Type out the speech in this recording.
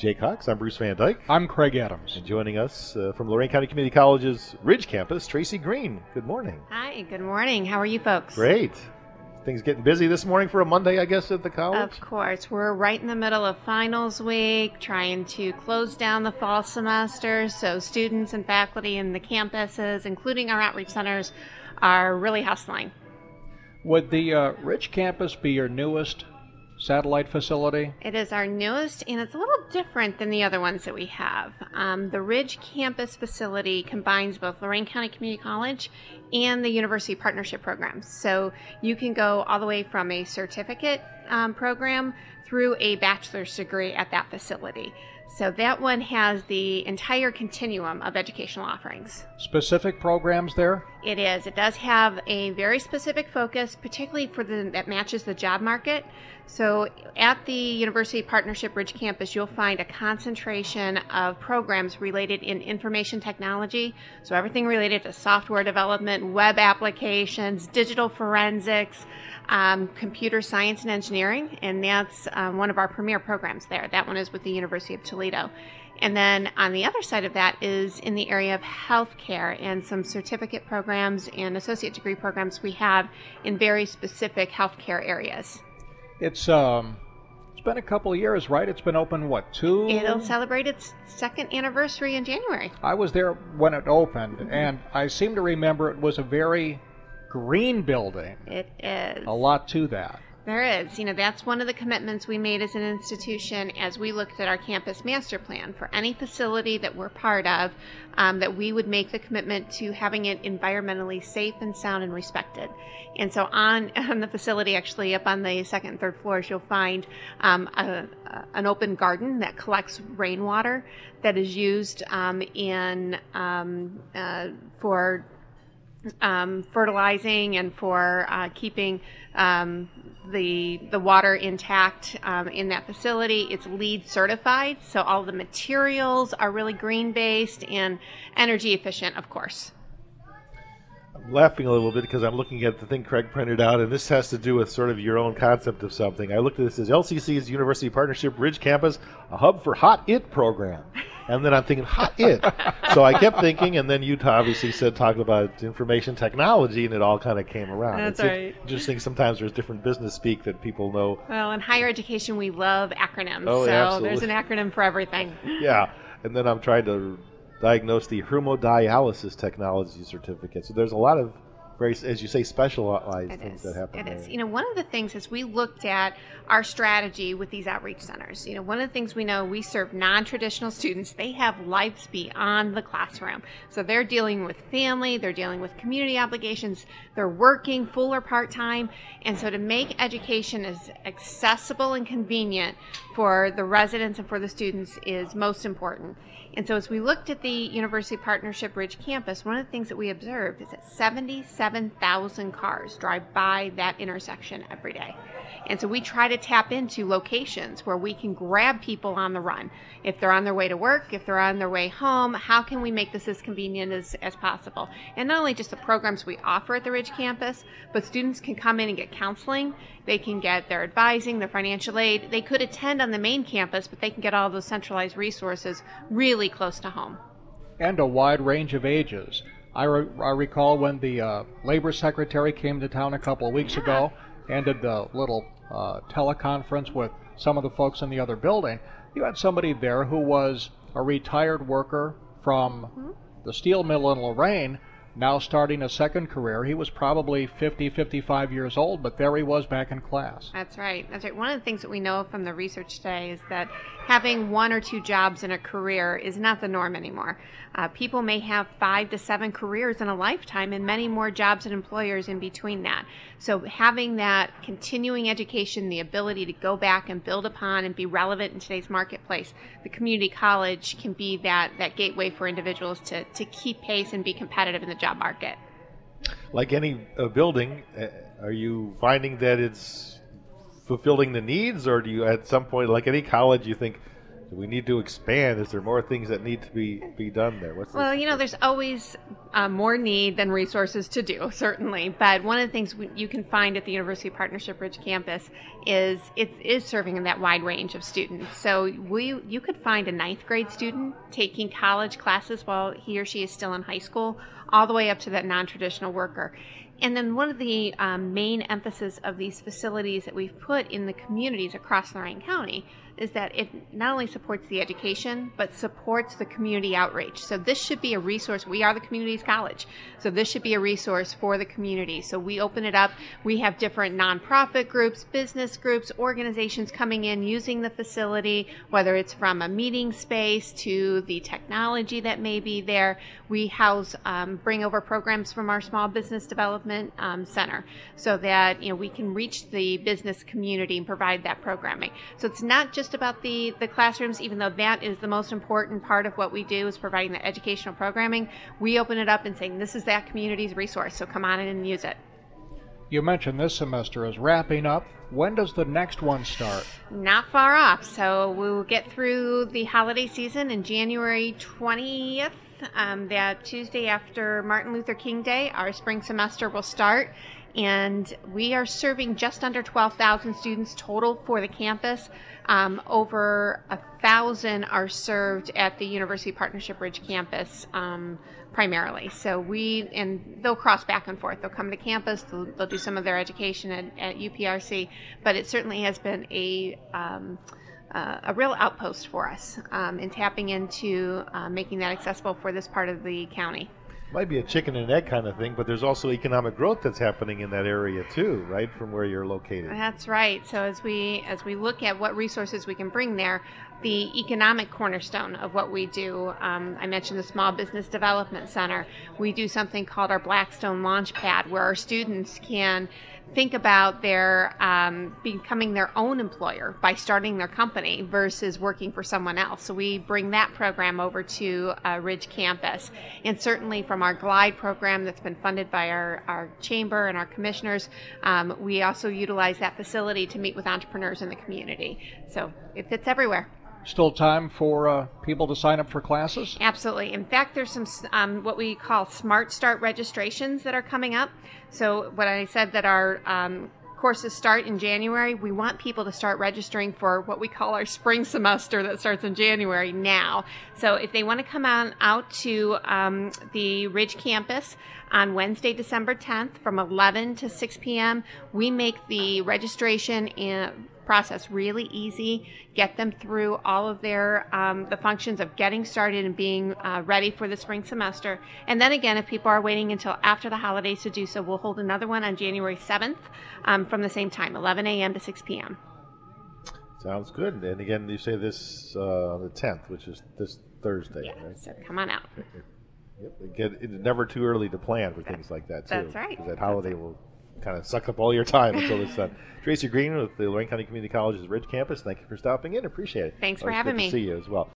Jay Cox. I'm Bruce Van Dyke. I'm Craig Adams. And joining us from Lorain County Community College's Ridge campus, Tracy Green. Good morning. Hi, good morning. How are you folks? Great. Things getting busy this morning for a Monday, I guess, at the college? Of course. We're right in the middle of finals week, trying to close down the fall semester, so students and faculty in the campuses, including our outreach centers, are really hustling. Would the Ridge campus be your newest satellite facility? It is our newest, and it's a little different than the other ones that we have. The Ridge campus facility combines both Lorain County Community College and the University Partnership Programs. So you can go all the way from a certificate program through a bachelor's degree at that facility. So that one has the entire continuum of educational offerings. Specific programs there? It is. It does have a very specific focus, particularly that matches the job market. So at the University Partnership Ridge campus, you'll find a concentration of programs related in information technology. So everything related to software development, web applications, digital forensics, computer science and engineering, and that's one of our premier programs there. That one is with the University of Toledo. And then on the other side of that is in the area of healthcare and some certificate programs and associate degree programs we have in very specific healthcare areas. It's been a couple of years, right? It's been open, what, two? It'll celebrate its second anniversary in January. I was there when it opened, and I seem to remember it was a very green building. It is. A lot to that. There is. That's one of the commitments we made as an institution as we looked at our campus master plan for any facility that we're part of, that we would make the commitment to having it environmentally safe and sound and respected. And so on the facility, actually up on the second and third floors, you'll find an open garden that collects rainwater that is used for fertilizing and for keeping the water intact in that facility. It's LEED certified, so all the materials are really green based and energy efficient, of course. I'm laughing a little bit because I'm looking at the thing Craig printed out, and this has to do with sort of your own concept of something. I looked at this as LCC's University Partnership Ridge Campus, a hub for Hot IT program. And then I'm thinking, Hot IT. So I kept thinking, and then you obviously talking about information technology, and it all kind of came around. That's it's right. Interesting, sometimes there's different business speak that people know. Well, in higher education, we love acronyms. Oh, so absolutely. There's an acronym for everything. Yeah, and then I'm trying to diagnose the hemodialysis technology certificate. So there's a lot of very, as you say, specialized things that happen there. It is. One of the things as we looked at our strategy with these outreach centers, one of the things we know, we serve non-traditional students. They have lives beyond the classroom. So they're dealing with family, they're dealing with community obligations, they're working full or part-time. And so to make education as accessible and convenient for the residents and for the students is most important. And so as we looked at the University Partnership Ridge campus, one of the things that we observed is that 77,000 cars drive by that intersection every day. And so we try to tap into locations where we can grab people on the run. If they're on their way to work, if they're on their way home, how can we make this as convenient as possible? And not only just the programs we offer at the Ridge campus, but students can come in and get counseling. They can get their advising, their financial aid. They could attend on the main campus, but they can get all those centralized resources really close to home. And a wide range of ages. I recall when the Labor Secretary came to town a couple of weeks ago and did the little teleconference with some of the folks in the other building. You had somebody there who was a retired worker from the steel mill in Lorain, now starting a second career. He was probably 50, 55 years old, but there he was back in class. That's right. That's right. One of the things that we know from the research today is that having one or two jobs in a career is not the norm anymore. People may have 5 to 7 careers in a lifetime and many more jobs and employers in between that. So having that continuing education, the ability to go back and build upon and be relevant in today's marketplace, the community college can be that gateway for individuals to keep pace and be competitive in the job market. Like any building, are you finding that it's fulfilling the needs, or do you at some point, like any college, you think, Do we need to expand? Is there more things that need to be done there? Well, there's always more need than resources to do, certainly. But one of the things you can find at the University Partnership Ridge campus is it is serving in that wide range of students. So you could find a ninth grade student taking college classes while he or she is still in high school, all the way up to that non-traditional worker. And then one of the main emphasis of these facilities that we've put in the communities across Lorraine County is that it not only supports the education, but supports the community outreach. So this should be a resource. We are the community's college. So this should be a resource for the community. So we open it up. We have different nonprofit groups, business groups, organizations coming in using the facility, whether it's from a meeting space to the technology that may be there. We house, bring over programs from our small business development center so that we can reach the business community and provide that programming. So it's not just about the classrooms, even though that is the most important part of what we do is providing the educational programming. We open it up and saying this is that community's resource, so come on in and use it. You mentioned this semester is wrapping up. When does the next one start? Not far off. So we'll get through the holiday season in January 20th. That Tuesday after Martin Luther King Day, our spring semester will start. And we are serving just under 12,000 students total for the campus. Over 1,000 are served at the University Partnership Ridge campus primarily. So they'll cross back and forth. They'll come to campus, they'll do some of their education at UPRC, but it certainly has been a real outpost for us in tapping into making that accessible for this part of the county. Might be a chicken and egg kind of thing, but there's also economic growth that's happening in that area too, right, from where you're located. That's right. So as we look at what resources we can bring there, the economic cornerstone of what we do, I mentioned the Small Business Development Center. We do something called our Blackstone Launchpad, where our students can think about their becoming their own employer by starting their company versus working for someone else. So we bring that program over to Ridge campus. And certainly from our GLIDE program that's been funded by our chamber and our commissioners, we also utilize that facility to meet with entrepreneurs in the community. So it fits everywhere. Still time for people to sign up for classes? Absolutely. In fact, there's some what we call Smart Start registrations that are coming up. So what I said that our courses start in January, we want people to start registering for what we call our spring semester that starts in January now. So if they want to come out to the Ridge campus on Wednesday, December 10th from 11 to 6 p.m., we make the registration process really easy, get them through all of their the functions of getting started and being ready for the spring semester. And then again, if people are waiting until after the holidays to do so, we'll hold another one on January 7th from the same time, 11 a.m. to 6 p.m. Sounds good. And again, you say this on the 10th, which is this Thursday, yeah, right? So come on out. Yep. It's never too early to plan for things like that, too. That's right. Because that holiday will kind of suck up all your time until it's done. Tracy Green with the Lorraine County Community College's Ridge campus, thank you for stopping in. Appreciate it. Thanks for having me. Good to see you as well.